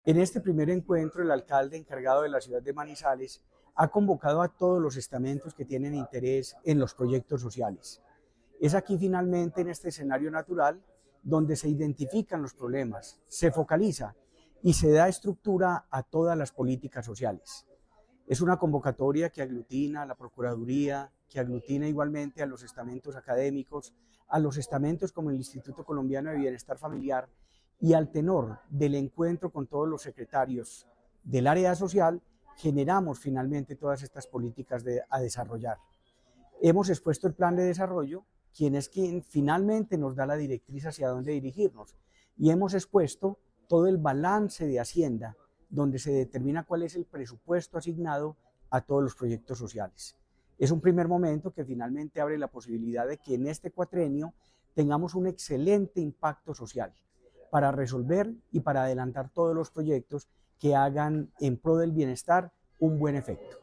En este primer encuentro, el alcalde encargado de la ciudad de Manizales ha convocado a todos los estamentos que tienen interés en los proyectos sociales. Es aquí finalmente, en este escenario natural, donde se identifican los problemas, se focaliza y se da estructura a todas las políticas sociales. Es una convocatoria que aglutina a la Procuraduría, que aglutina igualmente a los estamentos académicos, a los estamentos como el Instituto Colombiano de Bienestar Familiar, y al tenor del encuentro con todos los secretarios del área social, generamos finalmente todas estas políticas a desarrollar. Hemos expuesto el plan de desarrollo, quien finalmente nos da la directriz hacia dónde dirigirnos, y hemos expuesto todo el balance de Hacienda, donde se determina cuál es el presupuesto asignado a todos los proyectos sociales. Es un primer momento que finalmente abre la posibilidad de que en este cuatrenio tengamos un excelente impacto social para resolver y para adelantar todos los proyectos que hagan en pro del bienestar un buen efecto.